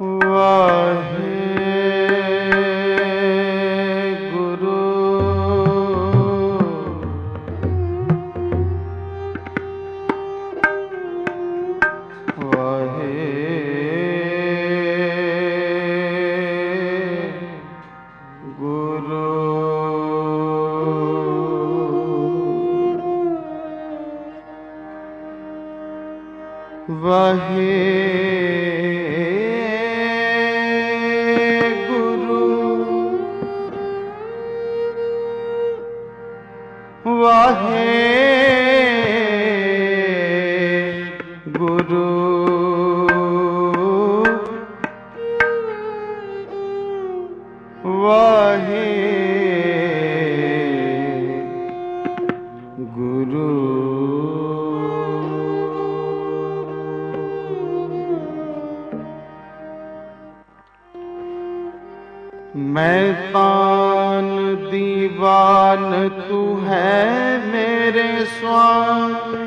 मैं तान दीवान तू है मेरे स्वामी,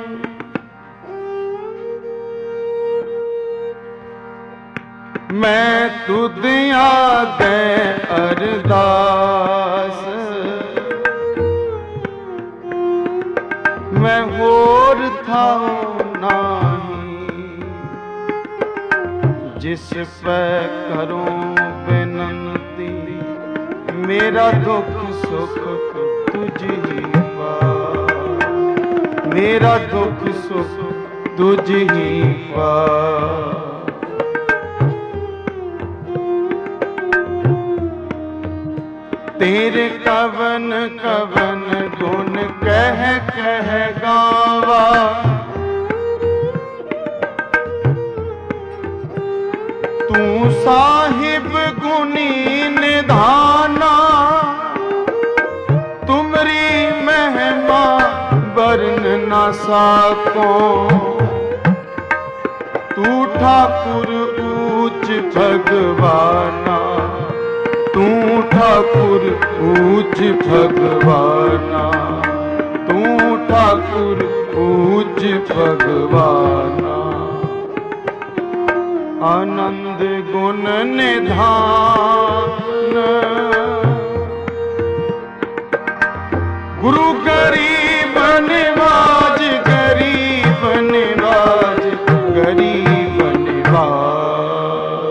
मैं तुद आगे अरदास, मैं होर था नहीं जिस पे करूं बेनंती, मेरा दुख सुख तुझ ही पास, मेरा दुख सुख तुझ ही पास। तेरे कवन कवन गुण कह कह गावा, तू साहिब गुणी निधाना, तुमरी महिमा वर्ण न साको, तू ठाकुर ऊंच भगवाना, तू ठाकुर ऊंच भगवाना, तू ठाकुर ऊंच भगवाना। आनंद गुण निधान, गुरु गरीब निवाज, गरीब निवाज, गरीब निवाज।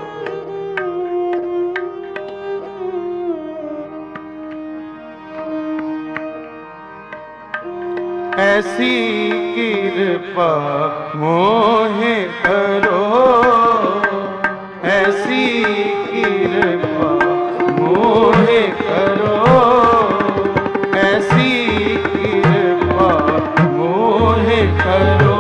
ऐसी कृपा मोहे करो, ऐसी कृपा मोहे करो, ऐसी कृपा मोहे करो।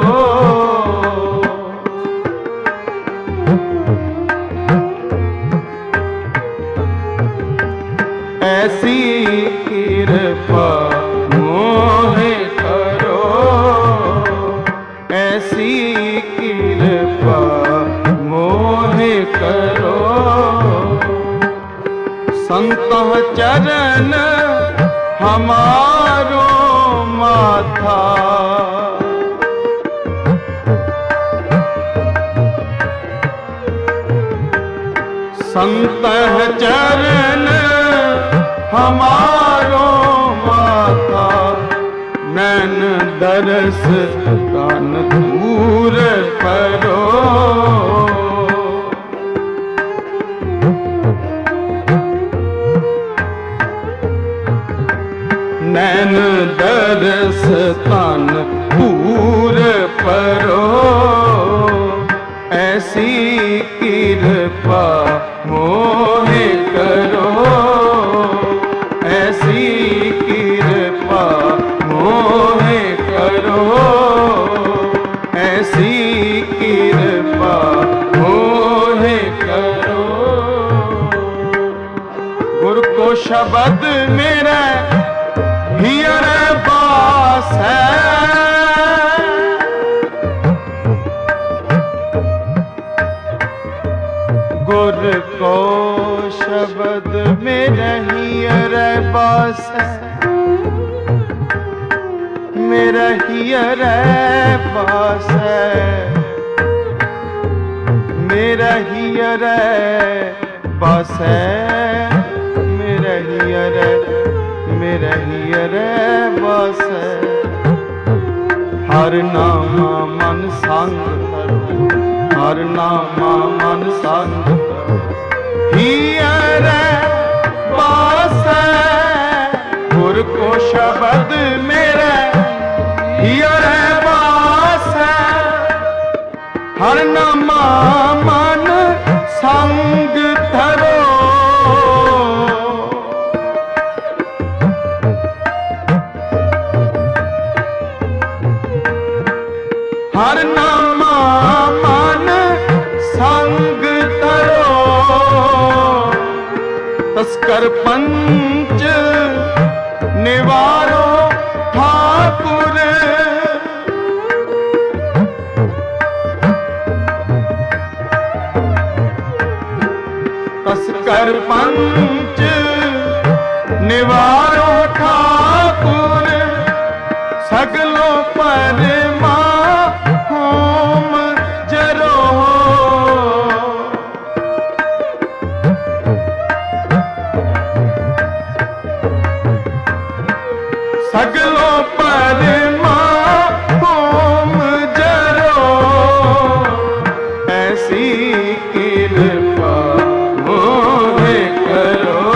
ऐसी कृपा मोहे करो, ऐसी कृपा मोहे करो। संत चरण हमारो माथा, संत चरण हमारो माथा, नैन दरस कान दूर परो। नैन दरस कान दूर परो, ऐसी कृपा मोहे करो, ऐसी कृपा मोहे करो, ऐसी कृपा मोहे करो। गुरु को शब्द मेरा हियर बास है, गुरु को शब्द मेरा हियर बास है, मेरा हियर बास है, मेरा हियर बसै, मेरा हियर बसै। हर नामा मन संग करो, हर नामा मन संग करो, हियर बसै। गुर को शब्द मेरा हियर बसै। हर नामा मन संग धरो। हर नामा मन संग धरो। तस्कर पंच निवारो ठाकुर। तस्कर पंच निवारो ठाकुर। सगलो परमा होम जरो। सगलो परमा होम जरो। ऐसी कृपा मोहे करो,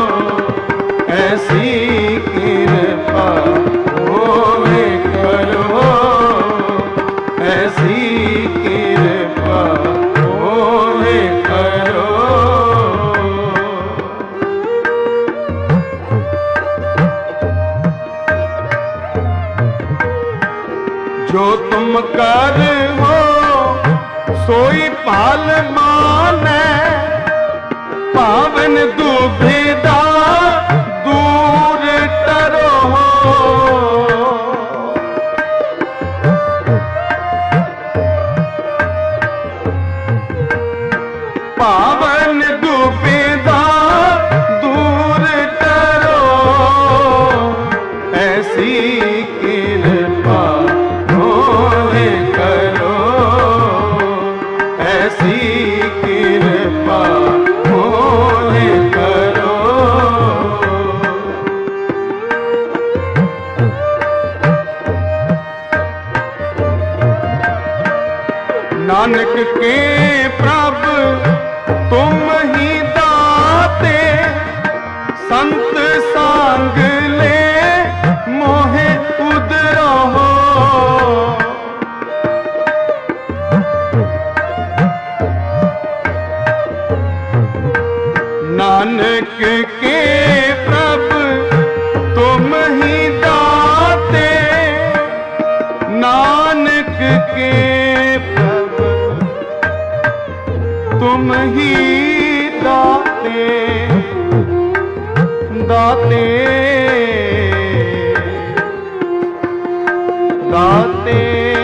ऐसी कृपा मोहे करो, ऐसी कृपा मोहे करो। जो तुम कर हो सोई पाल मानै। पावन दुविधा दूर टरो। पावन दुविधा दूर टरो। ऐसी कृपा मोहे करो, ऐसी कृपा मोहे करो। नानक के प्रभु तुम ही दाते। संत सांग ले मोहे उदरो। नानक के प्रभु तुम ही दाते। नानक के प्रभु तुम ही दाते। दाते दाते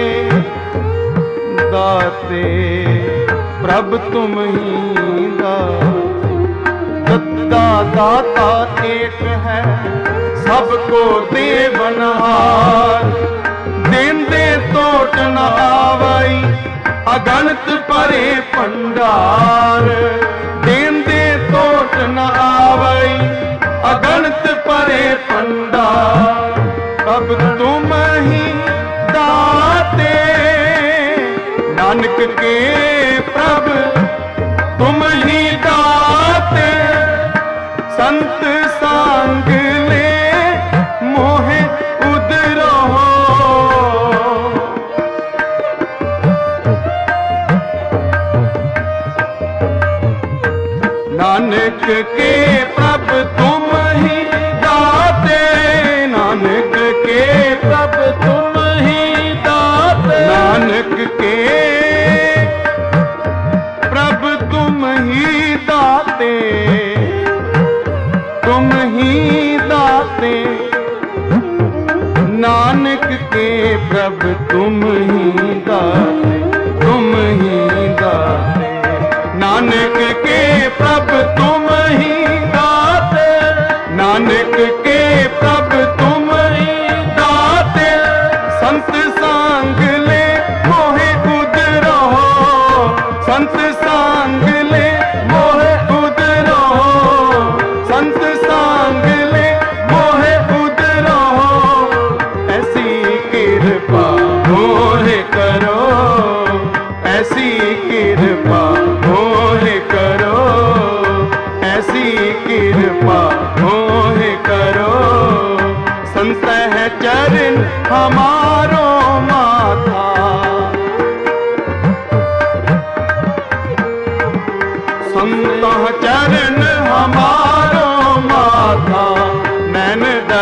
दाते प्रभु तुम ही दाते। दत्ता दाता एक है सबको देवनहार। देंदे तोट न आवई अगणित परे भंडार। देंदे तोट न आवई अगणित परे भंडार। अब तुम ही दाते। नानक के प्रभु तुम ही दाते। संत सांग ले मोहे उदरो। नानक के प्रभु तुम ही दाते। नानक के प्रभु तुम ही दाते। नानक के प्रभु तुम ही दाते। तुम ही दाते। नानक के प्रभु तुम ही दाते। तुम ही दाते। नानक के प्रभु तुम ही दाते। नानक के प्रभु तुम ही दाते। संत सांग ले मोहे उदरो। संत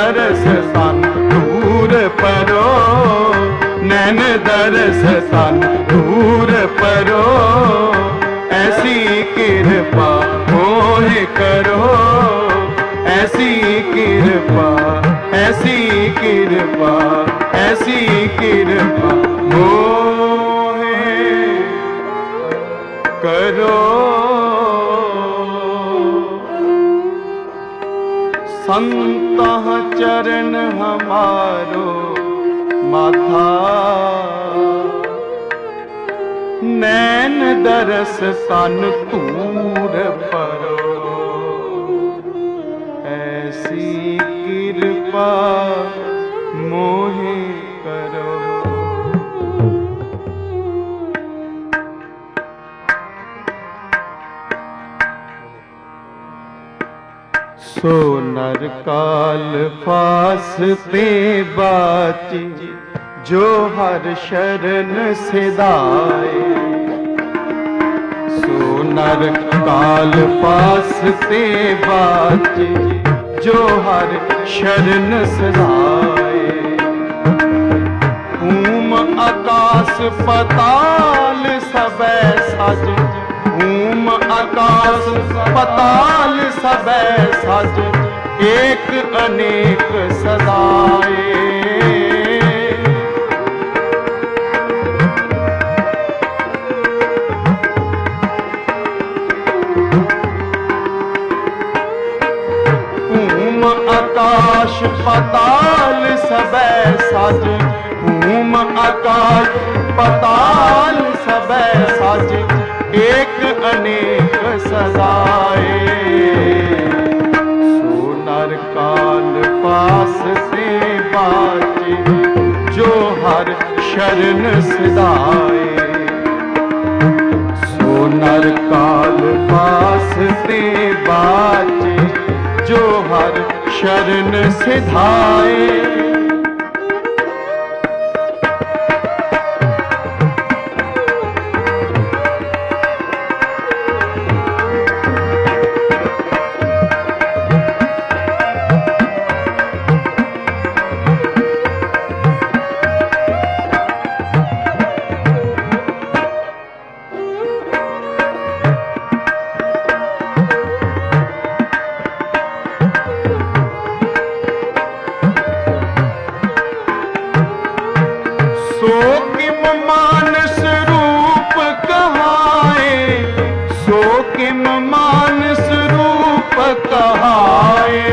दरस सन दूर परो, नैन दरस सन दूर परो, ऐसी कृपा मोहे करो, ऐसी कृपा, ऐसी कृपा, ऐसी कृपा मोहे करो। संतः चरण हमारो माथा, नैन दरस सन दूर परो, ऐसी कृपा मोहे करो। सो नर काल फासते बाची, जो हर शरण सिधाए। सो नर काल फासते बाची, जो हर शरण सिधाए। भूम आकाश पताल सबे सज, भूम आकाश पताल सबे सज, एक अनेक सदाए। भूम आकाश पताल सबे सज, भूम आकाश पताल सबे सज, एक अनेक सदाए। सो नर काल पास से बाचे, जो हर शरण सिधाए। सो नर काल पास से बाचे, जो हर शरण सिधाए। सो किम मानस रूप कहाए, सो किम मानस रूप कहाए।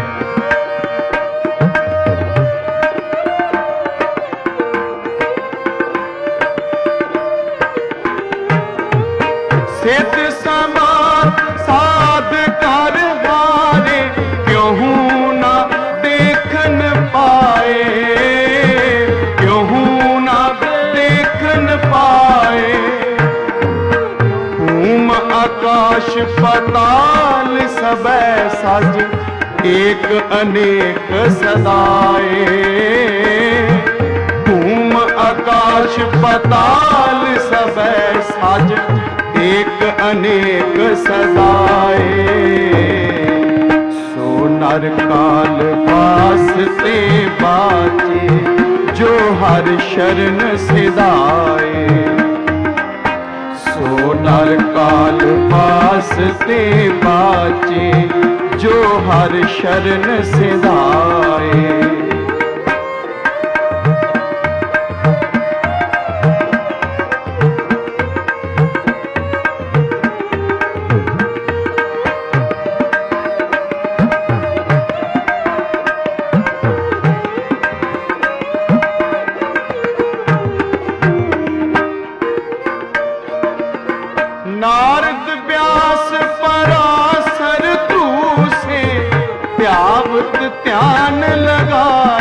सिद्ध समाध साध कर हारे, क्यों ना देखन पाए, पाए। भूम आकाश पताल सबे सज, एक अनेक सदाए। भूम आकाश पताल सबे सज, एक अनेक सदाए। सो नर काल पास से बाचे, जो हर शरण सिधाए। सो नर काल पास ते बाचे, जो हर शरण सिधाए। नारद व्यास पराशर तू से, त्यावत ध्यान लगाए।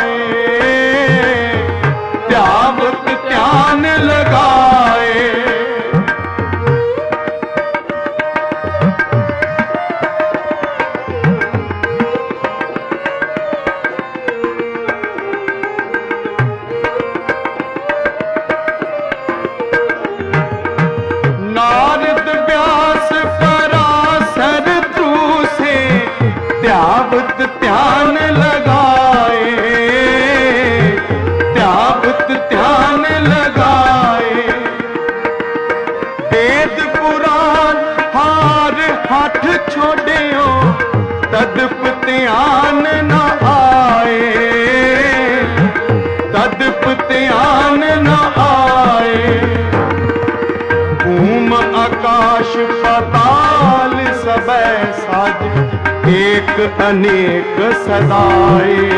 पाताल सबे साज, एक अनेक सदाए।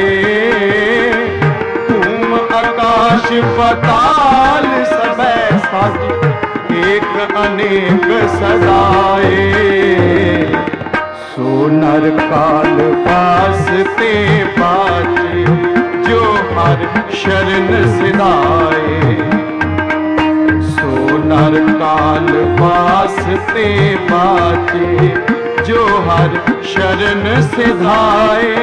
धूम आकाश पाताल सबे साज, एक अनेक सदाए। सो नर काल वास्ते बाचे, जो हर शरण सिधाए। सो नर काल वास्ते बाचे, जो हर शरण सिधाए।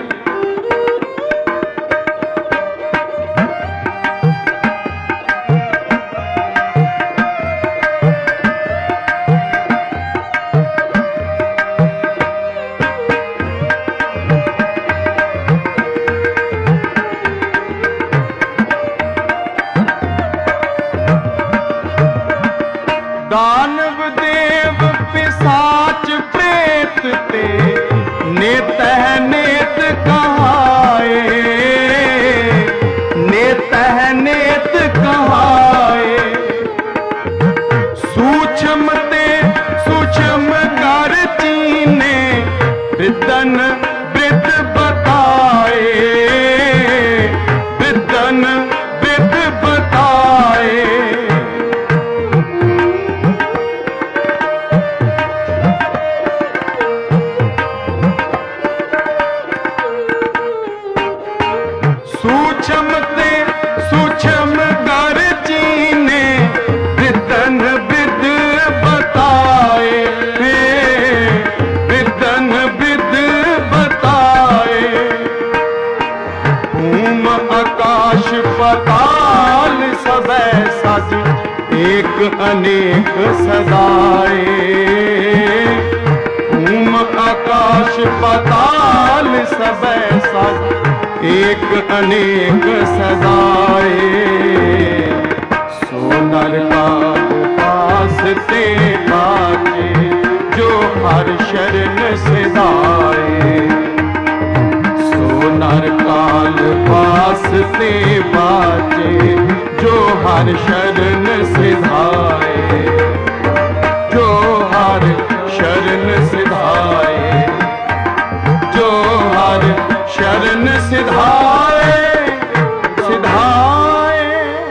दानव देव पिशाच प्रेत ते, नेत है नेत कहाए। नेत है नेत कहाए। सूक्ष्म ते सूक्ष्म कर चीने, वृद्धन वृद्ध बताए। वृद्धन वृद्ध बताए। सूक्ष्म ते सूक्ष्म कर चीने, वृद्धन वृद्ध बताए। वृद्धन वृद्ध बताए। भूम आकाश पाताल सबे साज, एक अनेक सदाए। भूम आकाश पाताल सबे साज, एक अनेक सदाए। सो नर काल वास्ते बाचे, जो हर शरण सिधाए। सो नर काल वास्ते बाचे, जो हर शरण सिधाए। जो हर शरण सिधाए। जो हर शरण सिधाए। सिधाए।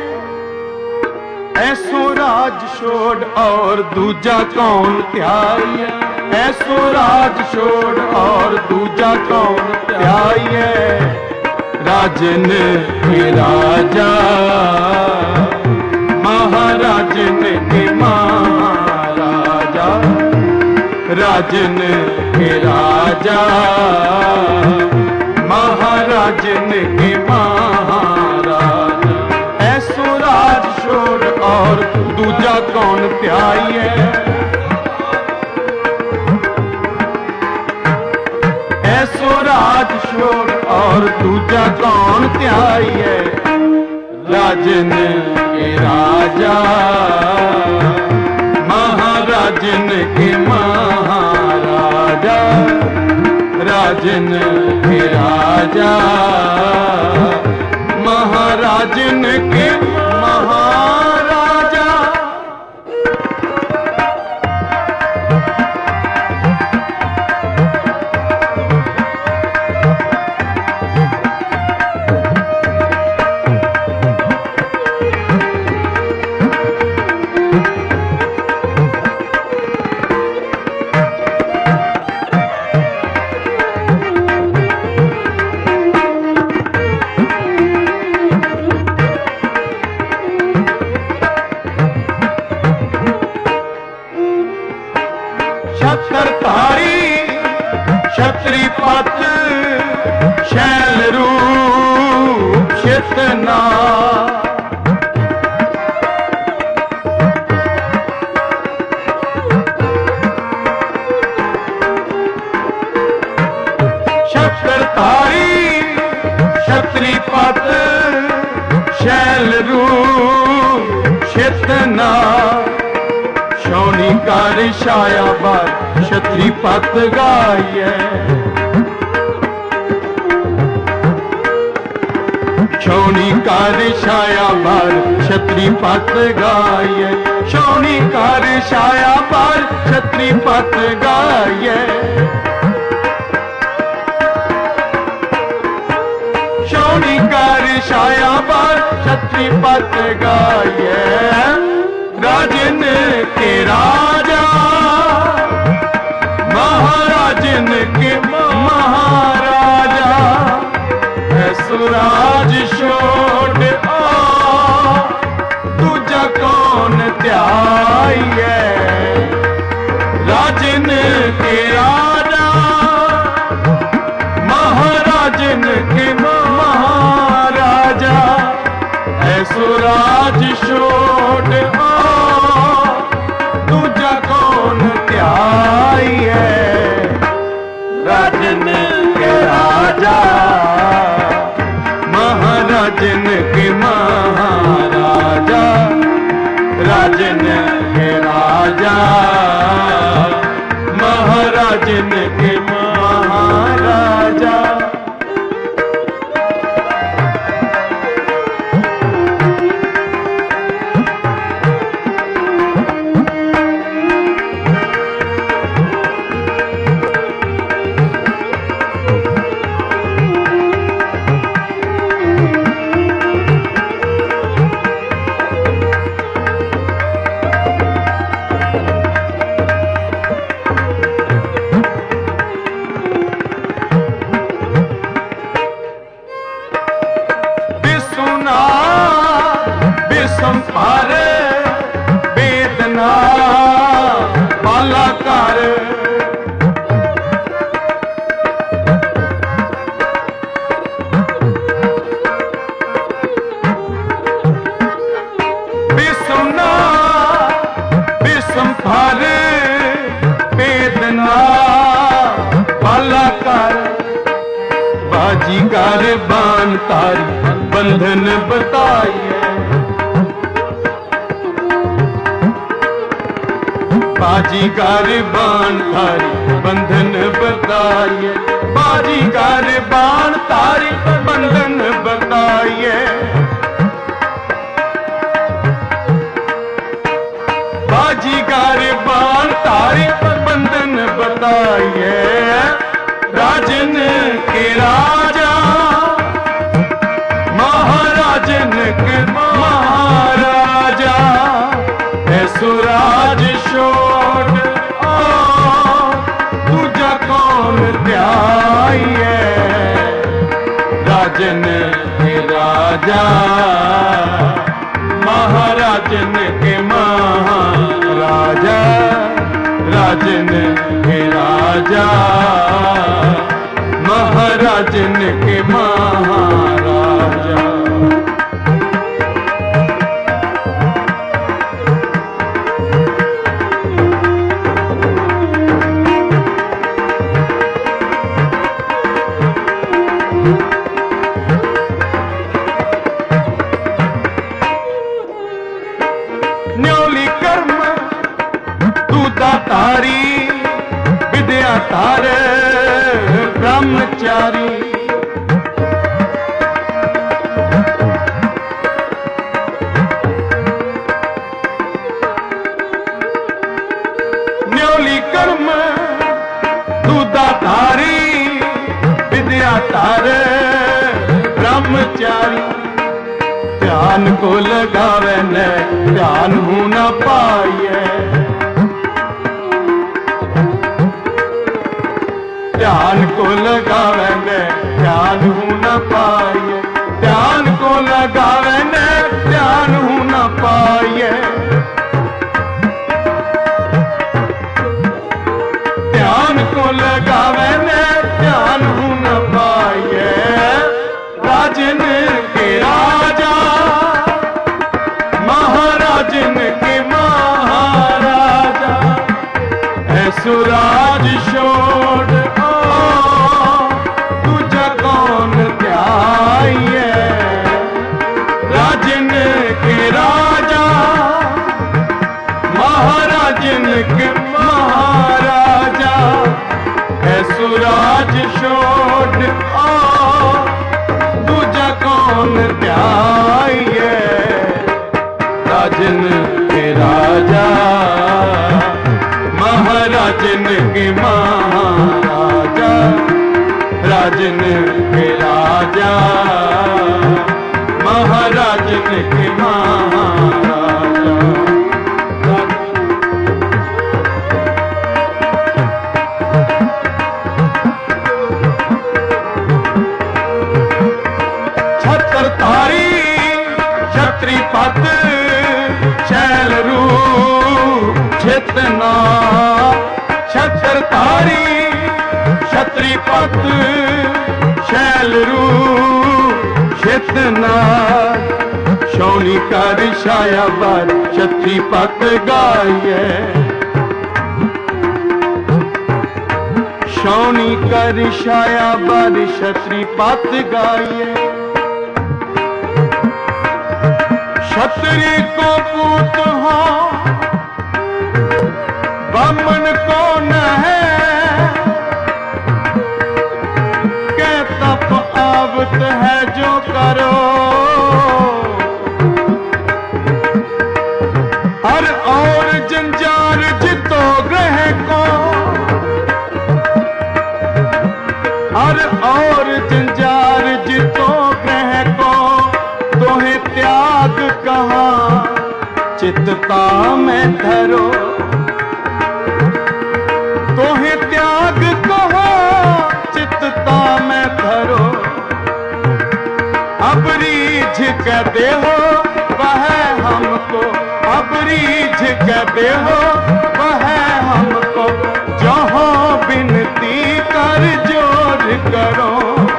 ऐसो राज छोड़ और दूजा कौन त्याए। ऐसो राज छोड़ और दूजा कौन त्याए। राजन के राजा, महाराजन के महाराजा। राजन के राजा, महाराजन के महाराजा। ऐसो राज छोड़ और दूजा कौन त्याए। ऐसो राज छोड़ और दूजा कौन त्याए। राजन के राजा, महाराजन के महाराजा। राजन के राजा, महाराजन के महाराजा। छत्रधारी छत्रीपत शैल रूप चितना। छत्रधारी छत्रीपत शैल रूप चितना। शौनी कर छाया पर छत्रीपत गाइए। छौनी कर छाया पर छत्रीपत गाइए। छौनी कर छाया पर छत्री पत गाये शौनी कर छाया बार छत्री पत गाये राजन के राजा महाराजन के महाराजा सुराज छोड़ दूजा कौन त्याये राजन के राजा महाराजन के महाराजा सुराज छोड़ दूजा कौन त्याये राजन के राजा महाराजन के महाराजा राजन के राजा महाराजन के महाराजा संपार वेदना बाला कर बिसुना बिसंपार वेदना बाला कर बाजीगर बान तारी बंधन बताइए बाजीगर बाण तारी बंधन बताइए बाजीगर बाण तारी बंधन बताइए बाजीगर बाण तारी बंधन बताइए राजन के राजा महाराजन के महाराजा सुराज छोड़ दूजा कौन त्याये राजन के राजा महाराजन के महाराजा राजन के राजा महाराजन के महाराजा न्योली कर्म दूधा तारी विद्या तार ब्रह्मचारी न्योली कर्म दूधा तारी विद्या तार ब्रह्मचारी ध्यान को लगावे न ध्यान हो न पाए ध्यान को लगावे न ध्यान हो न पाए ध्यान को लगावे न ध्यान हो न पाए ध्यान को लगावे न ध्यान हो न पाए राजन के राजा महाराजन के महाराजा सुराज छोड़ तुझा कौन त्याये राजन के राजा महाराजन के महाराजा सुराज छोड़ तुझा कौन त्याये राजन के राजा छितना छत्रधारी क्षत्रिपत शैलरू छितना शौनी कर छाया बर क्षत्रिपत गाये शौनी कर छाया बर क्षत्रिपत गाये क्षत्रि को पूत हो ब्राह्मण को न है के तप आवत है जो करो हर और जंजार जितो ग्रह को हर और जंजार जितो ग्रह को तोहे त्याग कहा चित्ता में धरो तोहे त्याग कहा चित्ता में धरो अब रीझ कहते हो वह हमको अब रीझ कहते हो वह हमको जहाँ बिनती कर जोर करो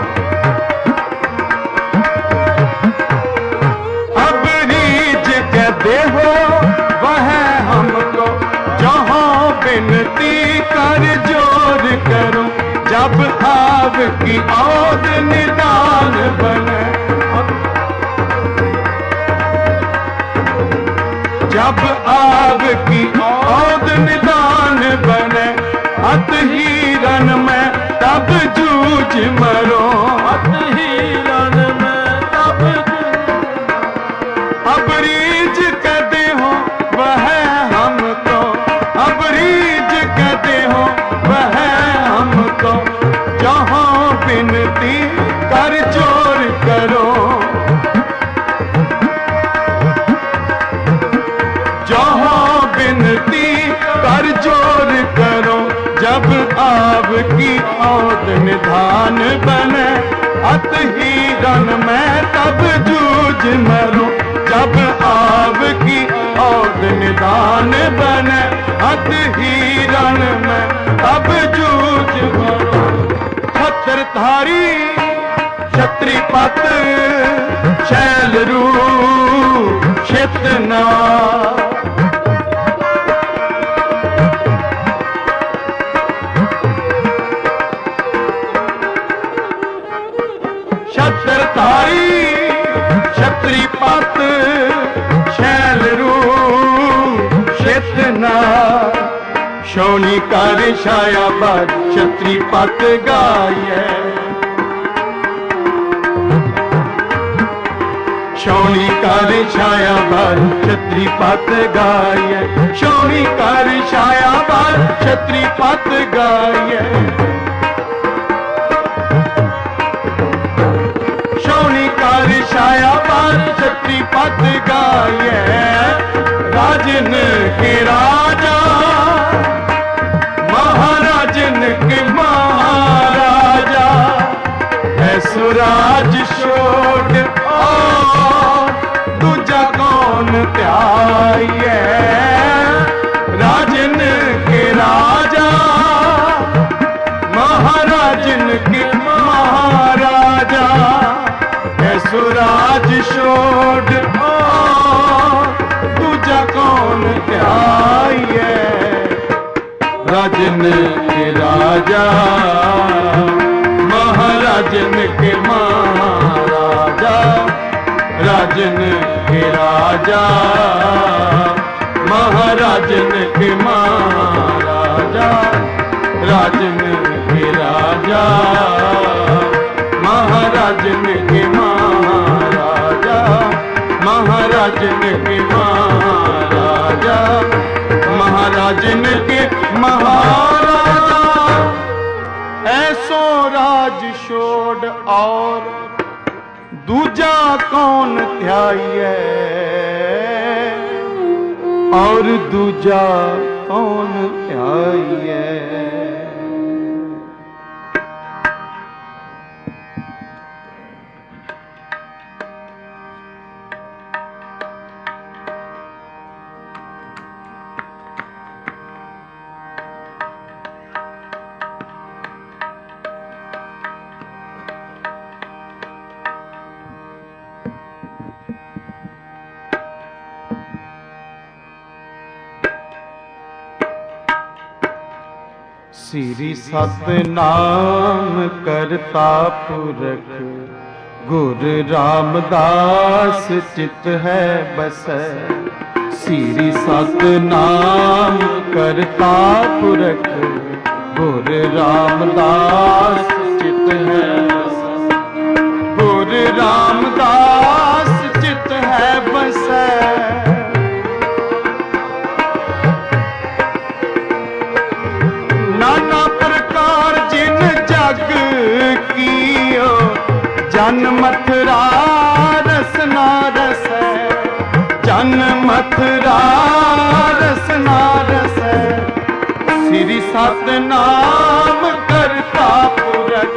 अब रीझ कहते हो वह हमको जहाँ बिनती कर जोर करो जब आव की औद निदान बने जब आग की औद निदान बने अत हीरन में तब जूझ मरो अत हीरन में तब अब रीझ कहते हो वह हमको अब रीझ कहते हो वह हमको जहाँ बिनती कर जोर करो बिनती कर जोर करो जब आब की औद निधान बने अत हीरन में तब जूझ मरो जब आब की औद निधान बने अत हीरन में तब जूझ मरो छत्रधारी क्षत्रिपत शैलरू छितना छत्रधारी क्षत्रिपत शैलरू छितना शौनी कर छाया बर क्षत्रिपत गाये शौनी कर छाया बर क्षत्रिपत गाये शौनी कर छाया बर क्षत्रिपत गाये छाया पर क्षत्रिपत गाये राजन के राजा महाराजन के महाराजा है सुराज शोट और दूजा कौन त्याये राजन के राजा महाराजन के महाराजा सुराज शोड दूजा कौन त्याये राजन के राजा महाराजन के महाराजा राजन के राजा महाराजन के महाराजा राजन के राजा महाराजन के महाराजा महाराजन के महाराजा महाराजन के महाराजा ऐसो राज छोड़ और दूजा कौन ध्याये और दूजा कौन ध्याये। श्री सतनाम करता पुरख गुर रामदास चित है बसै। श्री सतनाम करता पुरख गुर रामदास चित है बसै। गुर रामदास चित है बसै। नाना प्रकार जिन जग कियो जन मथुरा रसना रसै। जन मथुरा रसना रसै। श्री सतनाम करता पुरख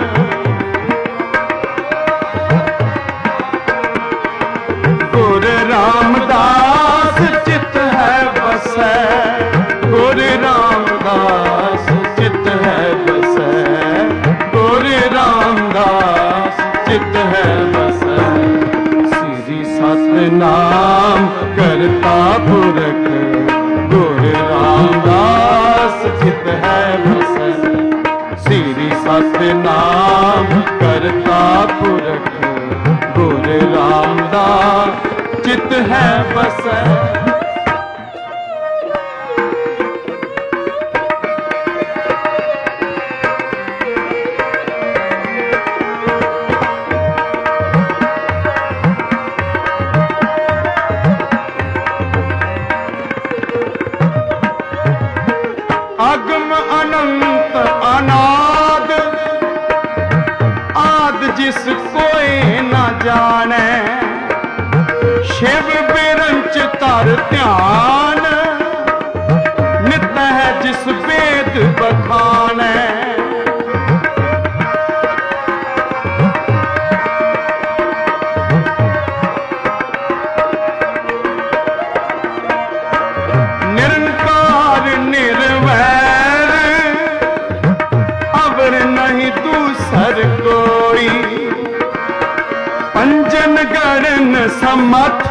गुर रामदास चित है बसै। गुर रामदास चित है बसै। गुर रामदास चित है बसै। श्री सतनाम करता पुरख गुर रामदास चित है बसै। श्री सतनाम करता पुरख गुर रामदास चित है बसै। अगम अनंत अनाद आद जिस कोई न जाने। शिव बिरंच तर ध्यान नित है जिस वेद बखाने। निरंकार निर्वैर अवर नहीं दूसर कोई। पंजन गणन समथ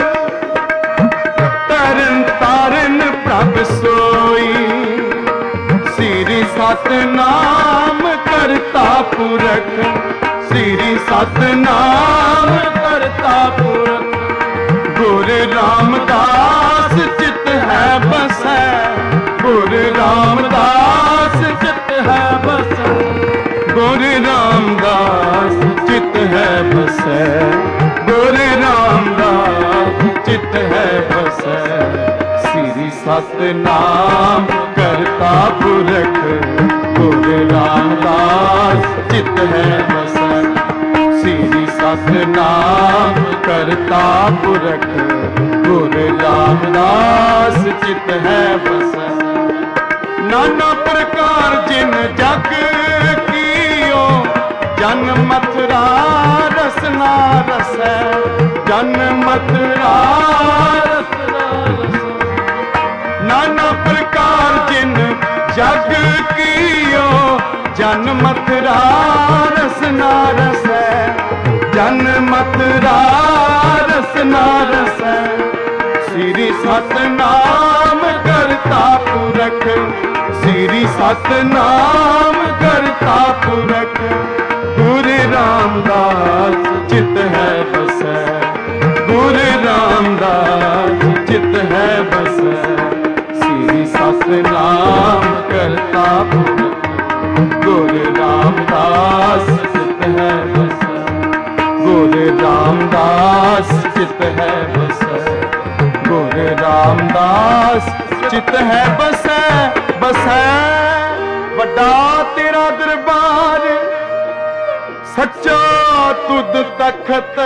तरन तारन प्रभ सोई। श्री सतनाम करता पुरख श्री सतनाम करता पुरख गुर रामदास चित है बसै। गुर रामदास चित है बसै। गुर रामदास चित है बसै। गुर रामदास चित है बसै। श्री सतनाम करता पुरख गुर रामदास चित है बसै। श्री सतनाम करता पुरख गुर रामदास चित है बसै। नाना प्रकार जिन जग कियो जन मथुरा रसना रसै। जन मथुरा रसना रसै। नाना प्रकार जिन जग कियो जन मथुरा रसना रसै। जन मथुरा रसना रसै। श्री सतनाम करता पुरख श्री सतनाम करता पुरख गुर रामदास चित है बसै। गुर रामदास चित है बसै। श्री सतनाम करता पुरख गुर रामदास चित है बसै। गुर रामदास चित है बसै। गुर रामदास चित है बसै। बसै वड्डा तेरा दरबार सच्चा तुद तखत।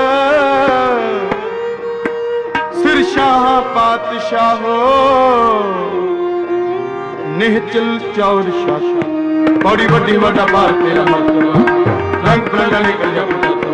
सिर शाह पातशाहो निहचल चौर शाखा। बड़ी वड्डी वड्डा पार तेरा मरतबा रंग बिरंगा निकल जा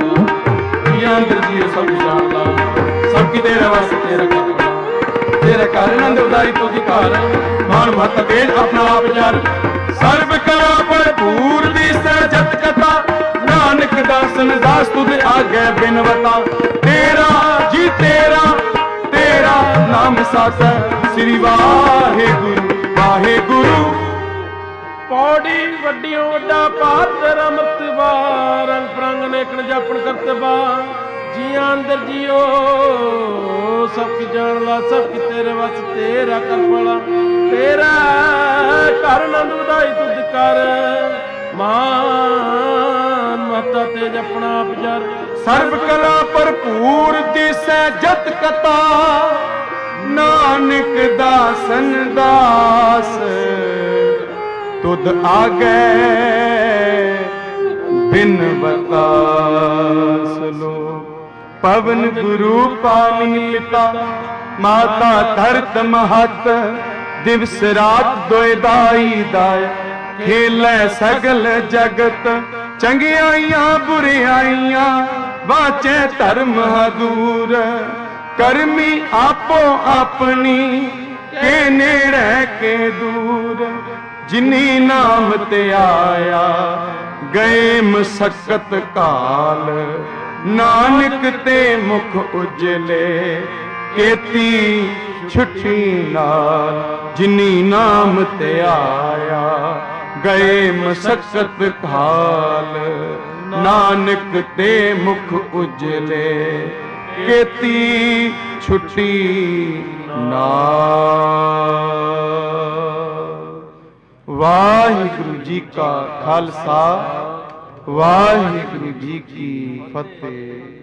सब जानदा सबकी तेरा वास्ते तेरा करदा। तेरा घर नंद उदारी तुझी घर मान मत बेद अपना आप जान। सर्व कला भरपूर दी सहजत कथा नानक दासन दास तुझे आगे बिनवता। तेरा जी तेरा तेरा नाम सासा श्री वाहे गुरु पौड़ी वड्डियों वड्डा पात्र अमृतबा रंग प्रंग नेकन जापन करतबा जिया अंदर जियो सब की जान ला सब की तेरे वस तेरा कर भला तेरा कर नंद वधाई तुझ कर मान महता तेज अपना पुजार सर्व कला भरपूर दिसै जत कथा नानक दासन दास तुद आगे बिन बतास लो पवन गुरु पानी पिता माता धरत महत दिवस रात दोयदाई दाय खेलै सगल जगत चंगियाइयां बुरियाइयां वाचे धर्म दूर करमी आपो अपनी के नेड़े के दूर जिनी नाम ते आया गए मसकत काल नानक ते मुख उजले केती छुट्टी नाल जिनी नाम ते आया गए मसकत काल नानक ते मुख उजले केती छुट्टी नाल। वाहिगुरु जी का खालसा वाहिगुरु जी की फतेह।